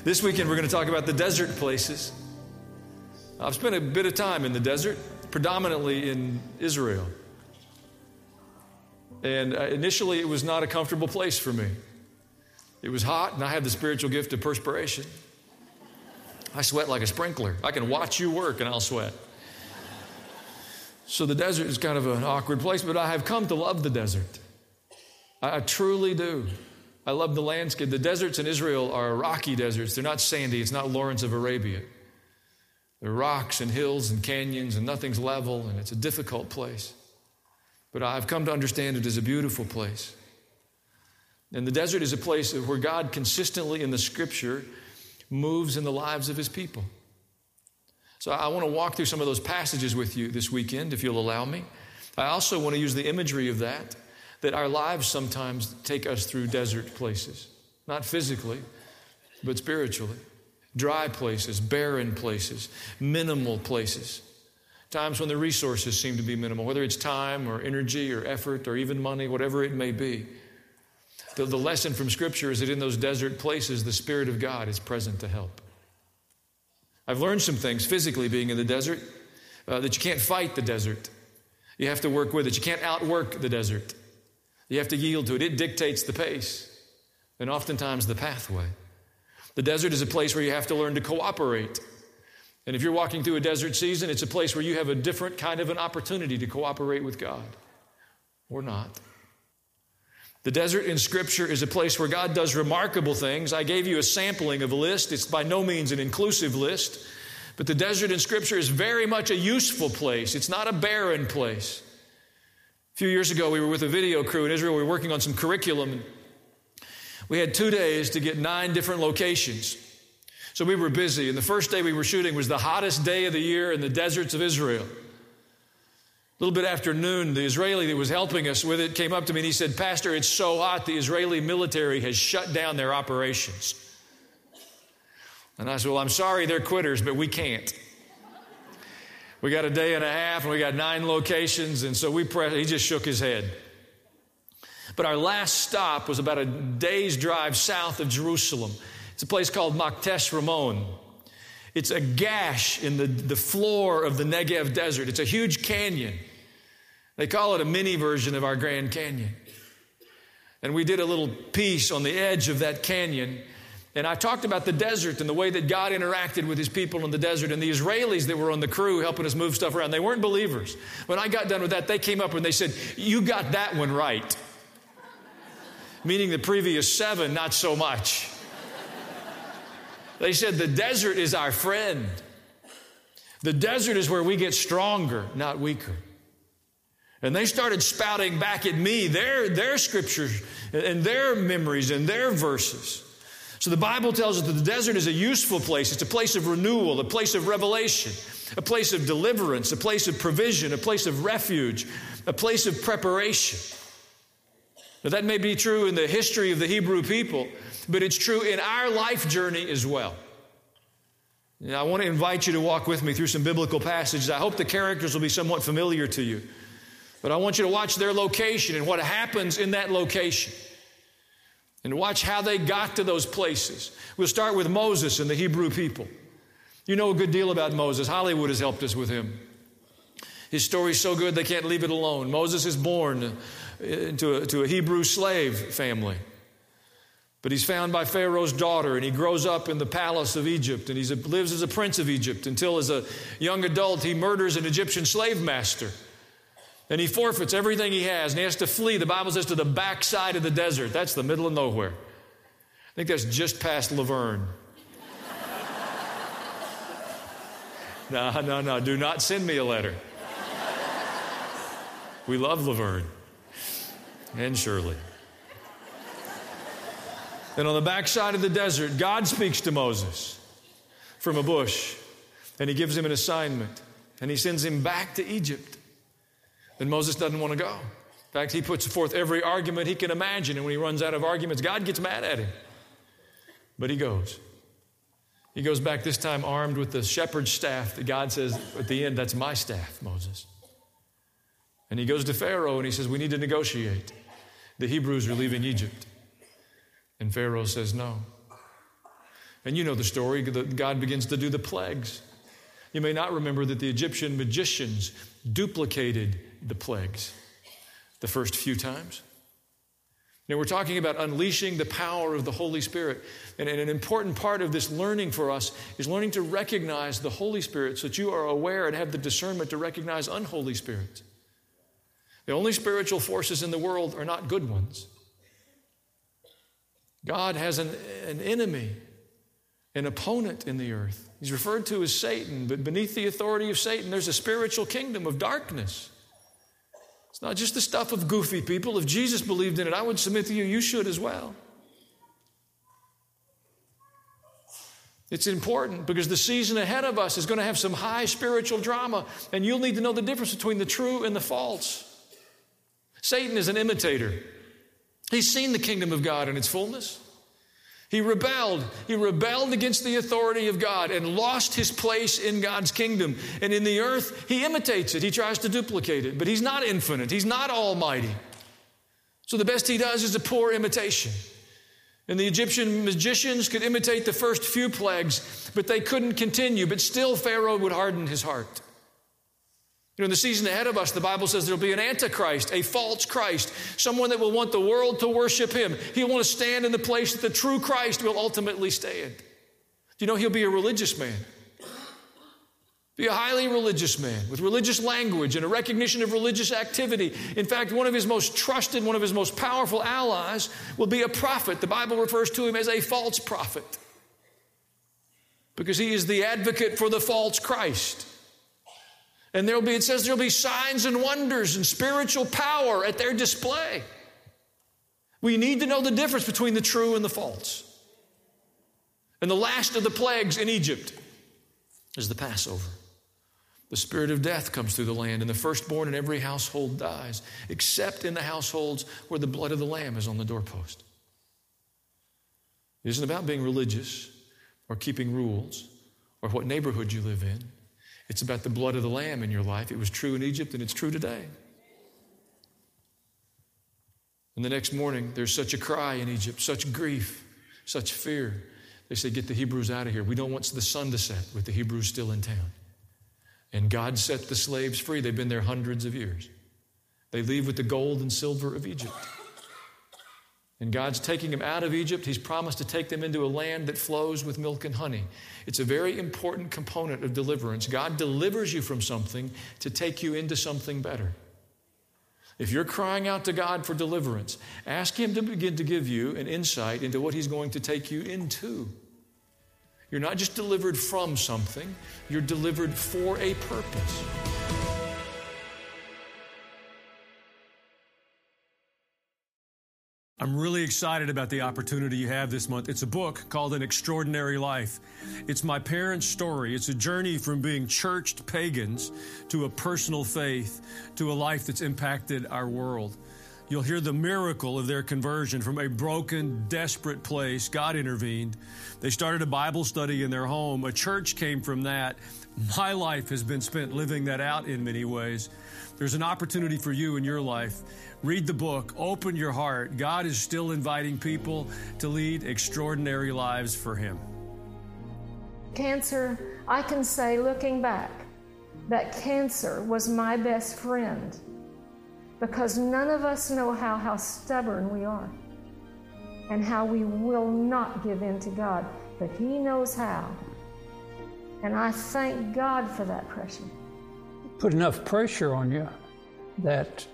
This weekend we're going to talk about the desert places. I've spent a bit of time in the desert, predominantly in Israel. And initially it was not a comfortable place for me. It was hot, and I have the spiritual gift of perspiration. I sweat like a sprinkler. I can watch you work and I'll sweat. So the desert is kind of an awkward place, but I have come to love the desert. I truly do. I love the landscape. The deserts in Israel are rocky deserts. They're not sandy. It's not Lawrence of Arabia. There are rocks and hills and canyons, and nothing's level, and it's a difficult place. But I've come to understand it as a beautiful place. And the desert is a place where God consistently in the Scripture moves in the lives of His people. So I want to walk through some of those passages with you this weekend, if you'll allow me. I also want to use the imagery of that our lives sometimes take us through desert places. Not physically, but spiritually. Dry places, barren places, minimal places. Times when the resources seem to be minimal, whether it's time or energy or effort or even money, whatever it may be. The lesson from Scripture is that in those desert places, the Spirit of God is present to help. I've learned some things physically being in the desert, that you can't fight the desert. You have to work with it. You can't outwork the desert. You have to yield to it. It dictates the pace and oftentimes the pathway. The desert is a place where you have to learn to cooperate. And if you're walking through a desert season, it's a place where you have a different kind of an opportunity to cooperate with God or not. The desert in Scripture is a place where God does remarkable things. I gave you a sampling of a list. It's by no means an inclusive list. But the desert in Scripture is very much a useful place. It's not a barren place. A few years ago, we were with a video crew in Israel. We were working on some curriculum. We had 2 days to get 9 different locations. So we were busy. And the first day we were shooting was the hottest day of the year in the deserts of Israel. A little bit after noon, the Israeli that was helping us with it came up to me and he said, "Pastor, it's so hot, the Israeli military has shut down their operations." And I said, "Well, I'm sorry they're quitters, but we can't. We got a day and a half and we got 9 locations." And so he just shook his head. But our last stop was about a day's drive south of Jerusalem. It's a place called Maktesh Ramon. It's a gash in the floor of the Negev desert. It's a huge canyon. They call it a mini version of our Grand Canyon. And we did a little piece on the edge of that canyon. And I talked about the desert and the way that God interacted with His people in the desert. And the Israelis that were on the crew helping us move stuff around, they weren't believers. When I got done with that, they came up and they said, "You got that one right." Meaning the previous 7, not so much. They said, "The desert is our friend. The desert is where we get stronger, not weaker." And they started spouting back at me their scriptures and their memories and their verses. So the Bible tells us that the desert is a useful place. It's a place of renewal, a place of revelation, a place of deliverance, a place of provision, a place of refuge, a place of preparation. Now that may be true in the history of the Hebrew people, but it's true in our life journey as well. Now, I want to invite you to walk with me through some biblical passages. I hope the characters will be somewhat familiar to you. But I want you to watch their location and what happens in that location. And watch how they got to those places. We'll start with Moses and the Hebrew people. You know a good deal about Moses. Hollywood has helped us with him. His story's so good they can't leave it alone. Moses is born into a Hebrew slave family. But he's found by Pharaoh's daughter, and he grows up in the palace of Egypt, and he lives as a prince of Egypt until as a young adult he murders an Egyptian slave master. And he forfeits everything he has, and he has to flee, the Bible says, to the backside of the desert. That's the middle of nowhere. I think that's just past Laverne. No, do not send me a letter. We love Laverne and Shirley. And on the backside of the desert, God speaks to Moses from a bush, and He gives him an assignment, and He sends him back to Egypt. And Moses doesn't want to go. In fact, he puts forth every argument he can imagine, and when he runs out of arguments, God gets mad at him. But he goes. He goes back this time armed with the shepherd's staff that God says at the end, "That's my staff, Moses." And he goes to Pharaoh and he says, "We need to negotiate. The Hebrews are leaving Egypt." And Pharaoh says no. And you know the story, that God begins to do the plagues. You may not remember that the Egyptian magicians duplicated the plagues the first few times. Now, we're talking about unleashing the power of the Holy Spirit. And an important part of this learning for us is learning to recognize the Holy Spirit so that you are aware and have the discernment to recognize unholy spirits. The only spiritual forces in the world are not good ones. God has an enemy, an opponent in the earth. He's referred to as Satan, but beneath the authority of Satan, there's a spiritual kingdom of darkness. It's not just the stuff of goofy people. If Jesus believed in it, I would submit to you, you should as well. It's important because the season ahead of us is going to have some high spiritual drama, and you'll need to know the difference between the true and the false. Satan is an imitator. He's seen the kingdom of God in its fullness. He rebelled. He rebelled against the authority of God and lost his place in God's kingdom. And in the earth, he imitates it. He tries to duplicate it. But he's not infinite. He's not almighty. So the best he does is a poor imitation. And the Egyptian magicians could imitate the first few plagues, but they couldn't continue. But still, Pharaoh would harden his heart. You know, in the season ahead of us, the Bible says there'll be an antichrist, a false Christ, someone that will want the world to worship him. He'll want to stand in the place that the true Christ will ultimately stand. Do you know he'll be a religious man? Be a highly religious man with religious language and a recognition of religious activity. In fact, one of his most trusted, one of his most powerful allies will be a prophet. The Bible refers to him as a false prophet because he is the advocate for the false Christ. And it says there'll be signs and wonders and spiritual power at their display. We need to know the difference between the true and the false. And the last of the plagues in Egypt is the Passover. The spirit of death comes through the land, and the firstborn in every household dies, except in the households where the blood of the lamb is on the doorpost. It isn't about being religious or keeping rules or what neighborhood you live in. It's about the blood of the lamb in your life. It was true in Egypt, and it's true today. And the next morning, there's such a cry in Egypt, such grief, such fear. They say, get the Hebrews out of here. We don't want the sun to set with the Hebrews still in town. And God set the slaves free. They've been there hundreds of years. They leave with the gold and silver of Egypt. And God's taking them out of Egypt. He's promised to take them into a land that flows with milk and honey. It's a very important component of deliverance. God delivers you from something to take you into something better. If you're crying out to God for deliverance, ask him to begin to give you an insight into what he's going to take you into. You're not just delivered from something, you're delivered for a purpose. I'm really excited about the opportunity you have this month. It's a book called An Extraordinary Life. It's my parents' story. It's a journey from being churched pagans to a personal faith to a life that's impacted our world. You'll hear the miracle of their conversion from a broken, desperate place. God intervened. They started a Bible study in their home. A church came from that. My life has been spent living that out in many ways. There's an opportunity for you in your life. Read the book. Open your heart. God is still inviting people to lead extraordinary lives for him. Cancer, I can say, looking back, that cancer was my best friend because none of us know how stubborn we are and how we will not give in to God, but he knows how. And I thank God for that pressure. Put enough pressure on you that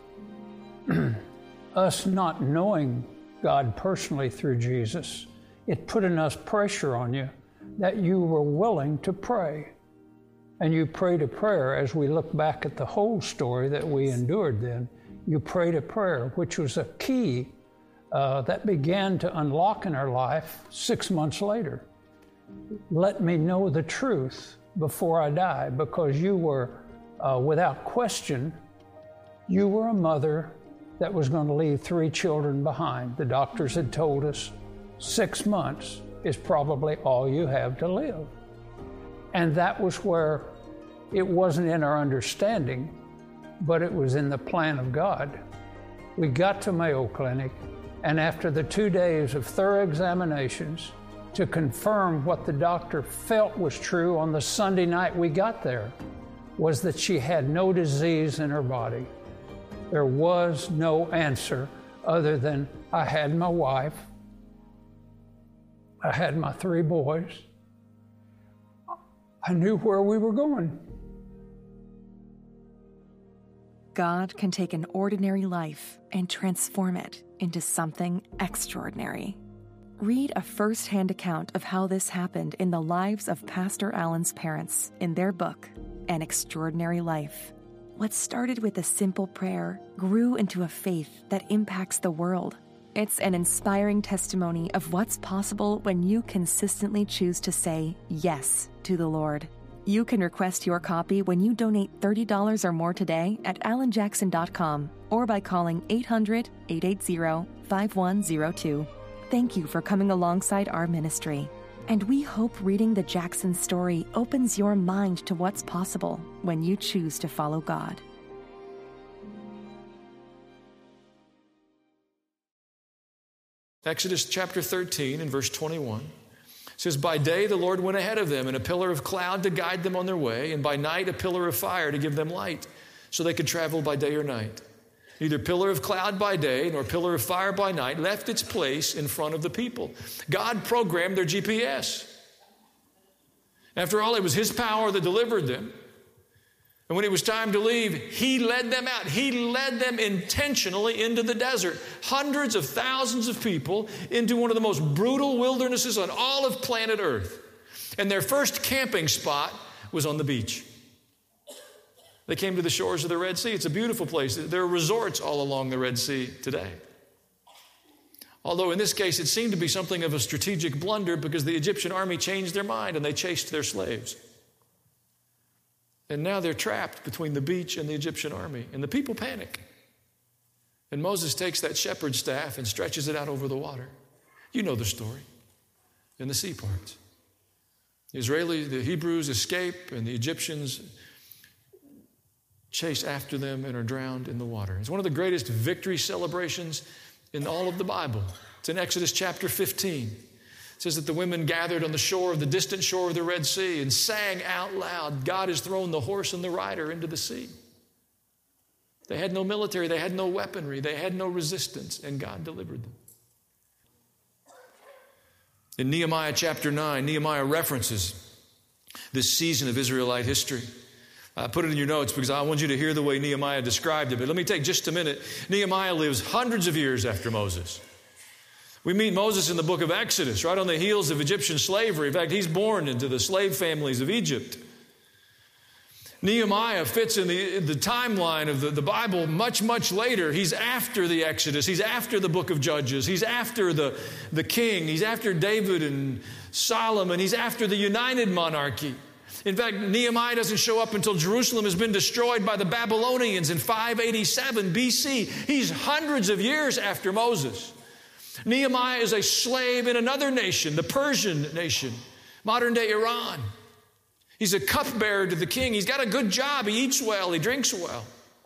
us not knowing God personally through Jesus, it put enough pressure on you that you were willing to pray. And you prayed a prayer. As we look back at the whole story that we endured then, you prayed a prayer, which was a key that began to unlock in our life 6 months later. Let me know the truth before I die, because you were, without question, you were a mother that was going to leave 3 children behind. The doctors had told us 6 months is probably all you have to live. And that was where it wasn't in our understanding, but it was in the plan of God. We got to Mayo Clinic, and after the 2 days of thorough examinations, to confirm what the doctor felt was true on the Sunday night we got there, was that she had no disease in her body. There was no answer other than I had my wife, I had my 3 boys, I knew where we were going. God can take an ordinary life and transform it into something extraordinary. Read a first-hand account of how this happened in the lives of Pastor Allen's parents in their book, An Extraordinary Life. What started with a simple prayer grew into a faith that impacts the world. It's an inspiring testimony of what's possible when you consistently choose to say yes to the Lord. You can request your copy when you donate $30 or more today at alanjackson.com or by calling 800-880-5102. Thank you for coming alongside our ministry. And we hope reading the Jackson story opens your mind to what's possible when you choose to follow God. Exodus chapter 13 and verse 21 says, "By day the Lord went ahead of them in a pillar of cloud to guide them on their way, and by night a pillar of fire to give them light, so they could travel by day or night. Neither pillar of cloud by day nor pillar of fire by night left its place in front of the people." God programmed their GPS. After all, it was His power that delivered them. And when it was time to leave, He led them out. He led them intentionally into the desert. Hundreds of thousands of people into one of the most brutal wildernesses on all of planet Earth. And their first camping spot was on the beach. They came to the shores of the Red Sea. It's a beautiful place. There are resorts all along the Red Sea today. Although in this case it seemed to be something of a strategic blunder because the Egyptian army changed their mind and they chased their slaves. And now they're trapped between the beach and the Egyptian army. And the people panic. And Moses takes that shepherd's staff and stretches it out over the water. You know the story. And the sea parts. The Hebrews escape and the Egyptians chase after them and are drowned in the water. It's one of the greatest victory celebrations in all of the Bible. It's in Exodus chapter 15. It says that the women gathered on the distant shore of the Red Sea and sang out loud, "God has thrown the horse and the rider into the sea." They had no military, they had no weaponry, they had no resistance, and God delivered them. In Nehemiah chapter 9, Nehemiah references this season of Israelite history. I put it in your notes because I want you to hear the way Nehemiah described it. But let me take just a minute. Nehemiah lives hundreds of years after Moses. We meet Moses in the book of Exodus, right on the heels of Egyptian slavery. In fact, he's born into the slave families of Egypt. Nehemiah fits in the timeline of the Bible much, much later. He's after the Exodus. He's after the book of Judges. He's after the king. He's after David and Solomon. He's after the united monarchy. In fact, Nehemiah doesn't show up until Jerusalem has been destroyed by the Babylonians in 587 BC. He's hundreds of years after Moses. Nehemiah is a slave in another nation, the Persian nation, modern-day Iran. He's a cupbearer to the king. He's got a good job. He eats well. He drinks well.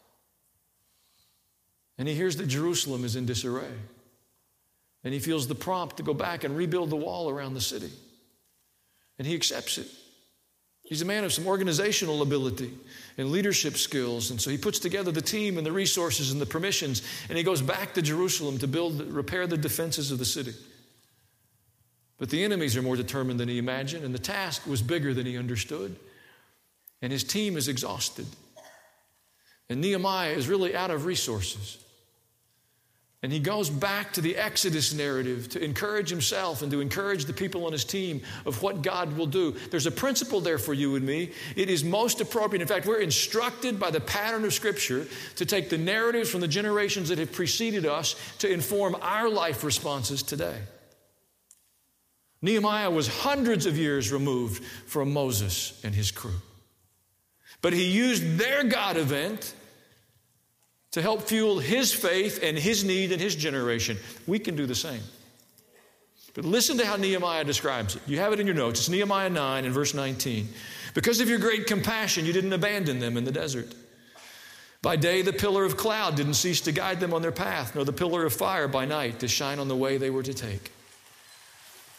And he hears that Jerusalem is in disarray. And he feels the prompt to go back and rebuild the wall around the city. And he accepts it. He's a man of some organizational ability and leadership skills. And so he puts together the team and the resources and the permissions. And he goes back to Jerusalem to repair the defenses of the city. But the enemies are more determined than he imagined. And the task was bigger than he understood. And his team is exhausted. And Nehemiah is really out of resources. And he goes back to the Exodus narrative to encourage himself and to encourage the people on his team of what God will do. There's a principle there for you and me. It is most appropriate. In fact, we're instructed by the pattern of Scripture to take the narratives from the generations that have preceded us to inform our life responses today. Nehemiah was hundreds of years removed from Moses and his crew. But he used their God event to help fuel his faith and his need and his generation. We can do the same. But listen to how Nehemiah describes it. You have it in your notes. It's Nehemiah 9 and verse 19. Because of your great compassion, you didn't abandon them in the desert. By day, the pillar of cloud didn't cease to guide them on their path, nor the pillar of fire by night to shine on the way they were to take.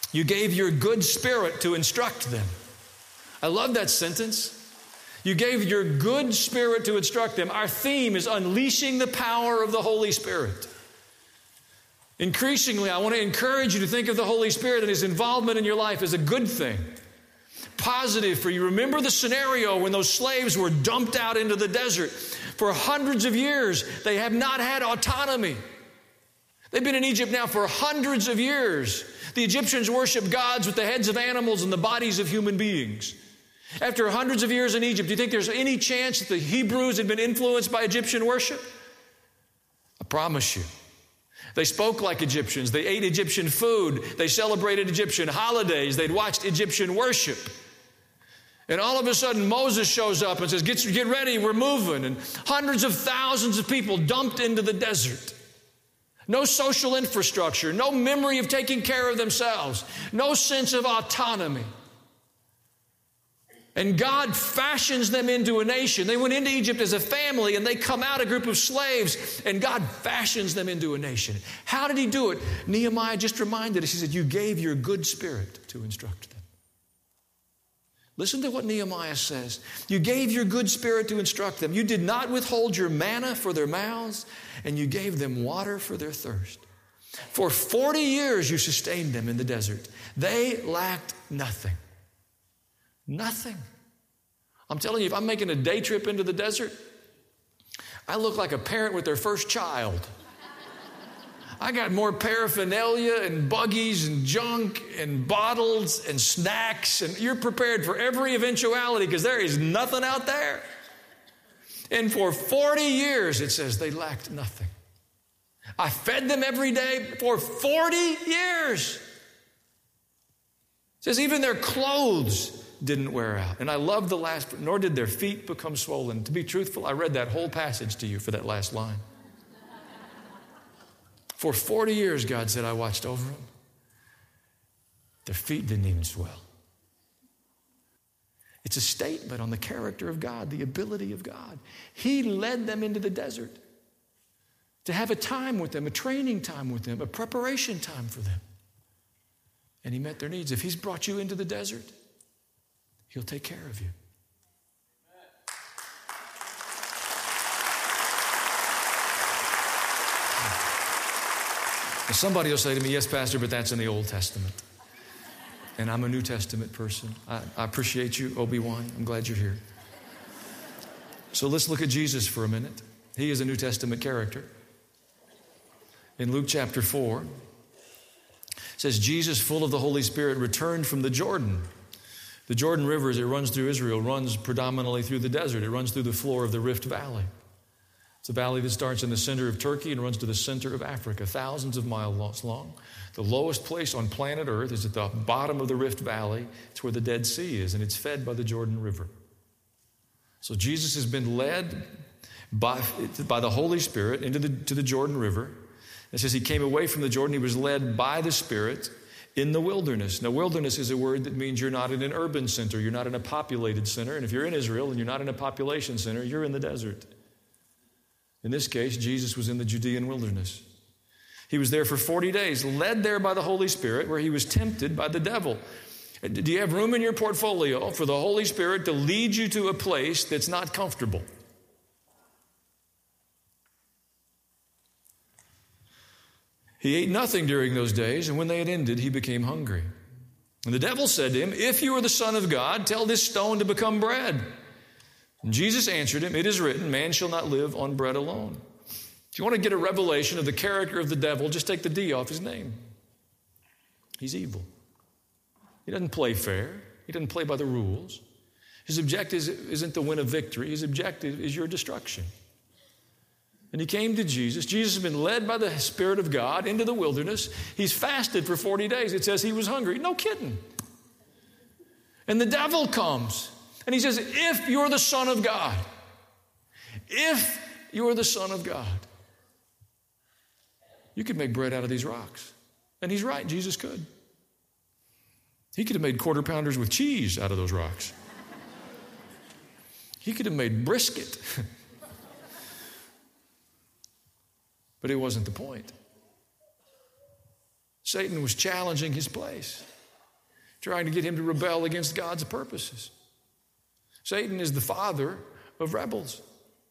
You gave your good Spirit to instruct them. I love that sentence. You gave your good Spirit to instruct them. Our theme is unleashing the power of the Holy Spirit. Increasingly, I want to encourage you to think of the Holy Spirit and His involvement in your life as a good thing. Positive for you. Remember the scenario when those slaves were dumped out into the desert. For hundreds of years, they have not had autonomy. They've been in Egypt now for hundreds of years. The Egyptians worship gods with the heads of animals and the bodies of human beings. After hundreds of years in Egypt, do you think there's any chance that the Hebrews had been influenced by Egyptian worship? I promise you. They spoke like Egyptians. They ate Egyptian food. They celebrated Egyptian holidays. They'd watched Egyptian worship. And all of a sudden, Moses shows up and says, get ready, we're moving. And hundreds of thousands of people dumped into the desert. No social infrastructure, no memory of taking care of themselves, no sense of autonomy. And God fashions them into a nation. They went into Egypt as a family, and they come out a group of slaves, and God fashions them into a nation. How did He do it? Nehemiah just reminded us. He said, you gave your good Spirit to instruct them. Listen to what Nehemiah says. You gave your good Spirit to instruct them. You did not withhold your manna for their mouths, and you gave them water for their thirst. For 40 years you sustained them in the desert. They lacked nothing. Nothing. I'm telling you, if I'm making a day trip into the desert, I look like a parent with their first child. I got more paraphernalia and buggies and junk and bottles and snacks, and you're prepared for every eventuality because there is nothing out there. And for 40 years, it says they lacked nothing. I fed them every day for 40 years. It says even their clothes didn't wear out. And I love the last, nor did their feet become swollen. To be truthful, I read that whole passage to you for that last line. For 40 years, God said, I watched over them. Their feet didn't even swell. It's a statement on the character of God, the ability of God. He led them into the desert to have a time with them, a training time with them, a preparation time for them. And He met their needs. If He's brought you into the desert, He'll take care of you. Now somebody will say to me, yes, Pastor, but that's in the Old Testament. And I'm a New Testament person. I appreciate you, Obi-Wan. I'm glad you're here. So let's look at Jesus for a minute. He is a New Testament character. In Luke chapter 4, it says, Jesus, full of the Holy Spirit, returned from the Jordan. The Jordan River, as it runs through Israel, runs predominantly through the desert. It runs through the floor of the Rift Valley. It's a valley that starts in the center of Turkey and runs to the center of Africa, thousands of miles long. The lowest place on planet Earth is at the bottom of the Rift Valley. It's where the Dead Sea is, and it's fed by the Jordan River. So Jesus has been led by the Holy Spirit to the Jordan River. It says He came away from the Jordan. He was led by the Spirit in the wilderness. Now, wilderness is a word that means you're not in an urban center. You're not in a populated center. And if you're in Israel and you're not in a population center, you're in the desert. In this case, Jesus was in the Judean wilderness. He was there for 40 days, led there by the Holy Spirit, where He was tempted by the devil. Do you have room in your portfolio for the Holy Spirit to lead you to a place that's not comfortable? He ate nothing during those days, and when they had ended, He became hungry. And the devil said to Him, if you are the Son of God, tell this stone to become bread. And Jesus answered him, it is written, man shall not live on bread alone. If you want to get a revelation of the character of the devil, just take the D off his name. He's evil. He doesn't play fair. He doesn't play by the rules. His objective isn't to win a victory. His objective is your destruction. And he came to Jesus. Jesus has been led by the Spirit of God into the wilderness. He's fasted for 40 days. It says he was hungry. No kidding. And the devil comes. And he says, if you're the Son of God, if you're the Son of God, you could make bread out of these rocks. And he's right, Jesus could. He could have made quarter pounders with cheese out of those rocks. He could have made brisket. But it wasn't the point. Satan was challenging his place. trying to get him to rebel against God's purposes. Satan is the father of rebels.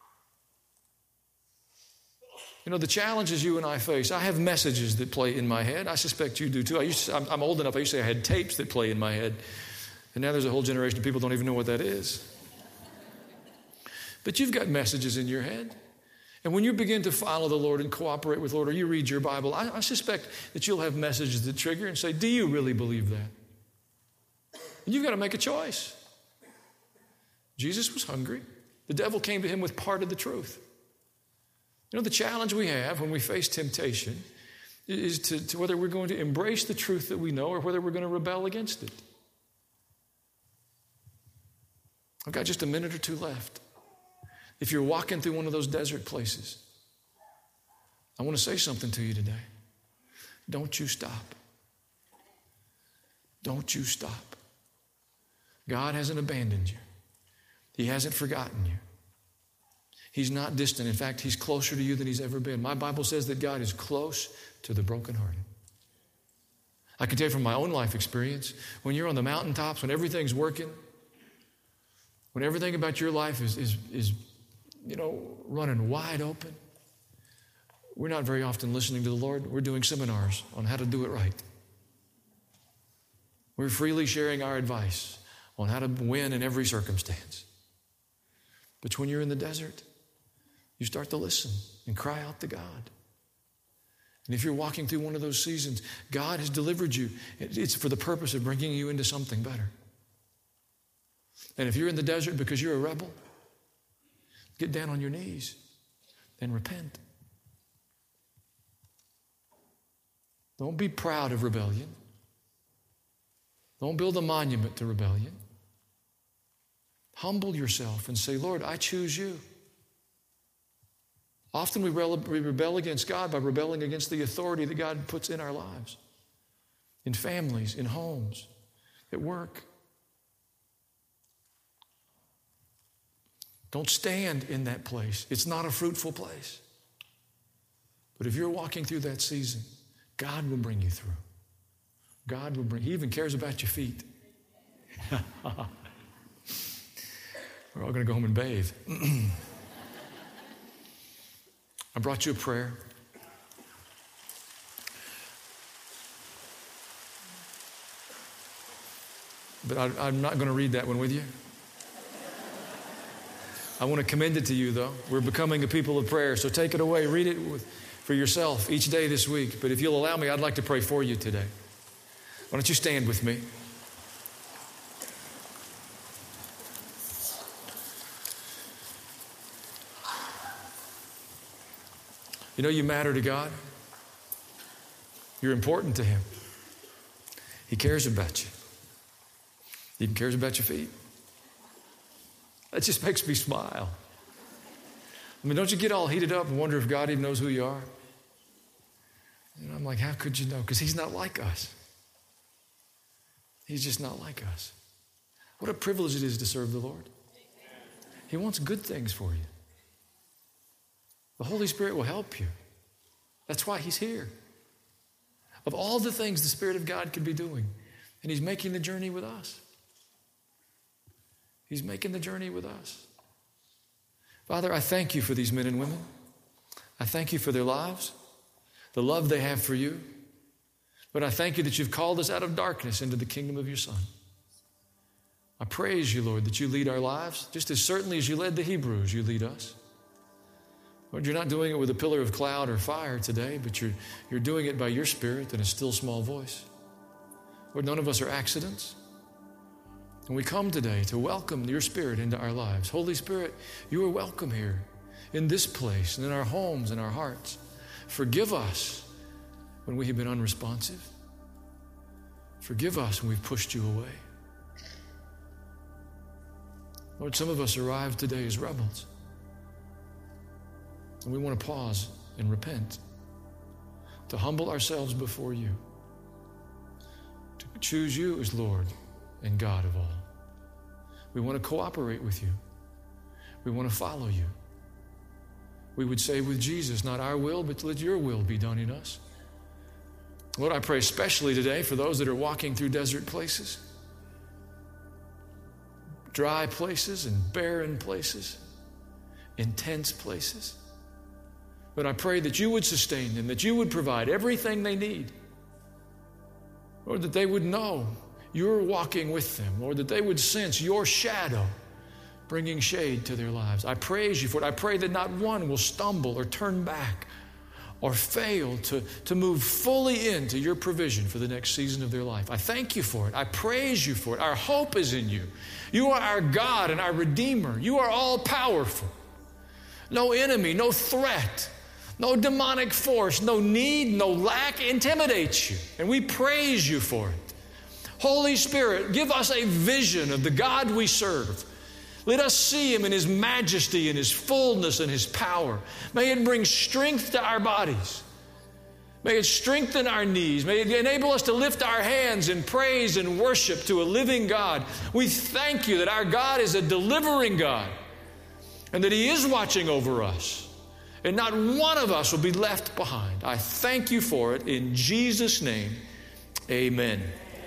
You know, the challenges you and I face, I have messages that play in my head. I suspect you do too. I'm old enough, I used to say I had tapes that play in my head. And now there's a whole generation of people who don't even know what that is. But you've got messages in your head. And when you begin to follow the Lord and cooperate with the Lord, or you read your Bible, I suspect that you'll have messages that trigger and say, do you really believe that? And you've got to make a choice. Jesus was hungry. The devil came to him with part of the truth. You know, the challenge we have when we face temptation is to whether we're going to embrace the truth that we know or whether we're going to rebel against it. I've got just a minute or two left. If you're walking through one of those desert places, I want to say something to you today. Don't you stop. Don't you stop. God hasn't abandoned you. He hasn't forgotten you. He's not distant. In fact, he's closer to you than he's ever been. My Bible says that God is close to the brokenhearted. I can tell you from my own life experience, when you're on the mountaintops, when everything's working, when everything about your life is running wide open, we're not very often listening to the Lord. We're doing seminars on how to do it right. We're freely sharing our advice on how to win in every circumstance. But when you're in the desert, you start to listen and cry out to God. And if you're walking through one of those seasons, God has delivered you. It's for the purpose of bringing you into something better. And if you're in the desert because you're a rebel, get down on your knees and repent. Don't be proud of rebellion. Don't build a monument to rebellion. Humble yourself and say, Lord, I choose you. Often we rebel against God by rebelling against the authority that God puts in our lives, in families, in homes, at work. Don't stand in that place. It's not a fruitful place. But if you're walking through that season, God will bring you through. He even cares about your feet. We're all going to go home and bathe. I brought you a prayer. But I'm not going to read that one with you. I want to commend it to you, though. We're becoming a people of prayer, so take it away. Read it for yourself each day this week. But if you'll allow me, I'd like to pray for you today. Why don't you stand with me? You know, you matter to God. You're important to him. He cares about you. He even cares about your feet. That just makes me smile. I mean, don't you get all heated up and wonder if God even knows who you are? And I'm like, how could you know? Because he's not like us. He's just not like us. What a privilege it is to serve the Lord. He wants good things for you. The Holy Spirit will help you. That's why he's here. Of all the things the Spirit of God could be doing, and he's making the journey with us. He's making the journey with us. Father, I thank you for these men and women. I thank you for their lives, the love they have for you. But I thank you that you've called us out of darkness into the kingdom of your Son. I praise you, Lord, that you lead our lives just as certainly as you led the Hebrews, you lead us. Lord, you're not doing it with a pillar of cloud or fire today, but you're doing it by your Spirit in a still small voice. Lord, none of us are accidents. And we come today to welcome your Spirit into our lives. Holy Spirit, you are welcome here in this place and in our homes and our hearts. Forgive us when we have been unresponsive. Forgive us when we've pushed you away. Lord, some of us arrived today as rebels. And we want to pause and repent, to humble ourselves before you, to choose you as Lord and God of all. We want to cooperate with you. We want to follow you. We would say with Jesus, not our will, but let your will be done in us. Lord, I pray especially today for those that are walking through desert places, dry places and barren places, intense places. But I pray that you would sustain them, that you would provide everything they need. Lord, that they would know you're walking with them. Lord, that they would sense your shadow bringing shade to their lives. I praise you for it. I pray that not one will stumble or turn back or fail to move fully into your provision for the next season of their life. I thank you for it. I praise you for it. Our hope is in you. You are our God and our Redeemer. You are all powerful. No enemy, no threat, no demonic force, no need, no lack intimidates you. And we praise you for it. Holy Spirit, give us a vision of the God we serve. Let us see him in his majesty and his fullness and his power. May it bring strength to our bodies. May it strengthen our knees. May it enable us to lift our hands in praise and worship to a living God. We thank you that our God is a delivering God and that he is watching over us. And not one of us will be left behind. I thank you for it in Jesus' name. Amen.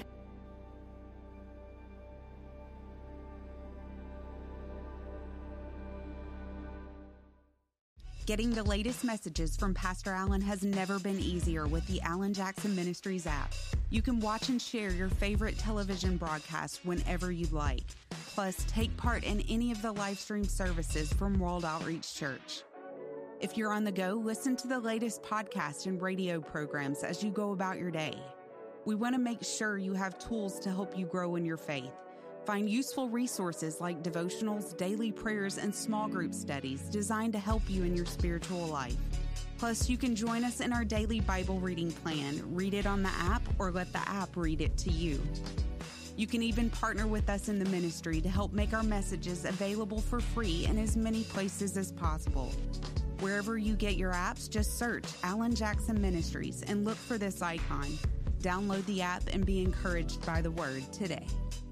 Getting the latest messages from Pastor Allen has never been easier with the Alan Jackson Ministries app. You can watch and share your favorite television broadcast whenever you'd like. Plus, take part in any of the live stream services from World Outreach Church. If you're on the go, listen to the latest podcast and radio programs as you go about your day. We want to make sure you have tools to help you grow in your faith. Find useful resources like devotionals, daily prayers, and small group studies designed to help you in your spiritual life. Plus, you can join us in our daily Bible reading plan. Read it on the app or let the app read it to you. You can even partner with us in the ministry to help make our messages available for free in as many places as possible. Wherever you get your apps, just search Alan Jackson Ministries and look for this icon. Download the app and be encouraged by the word today.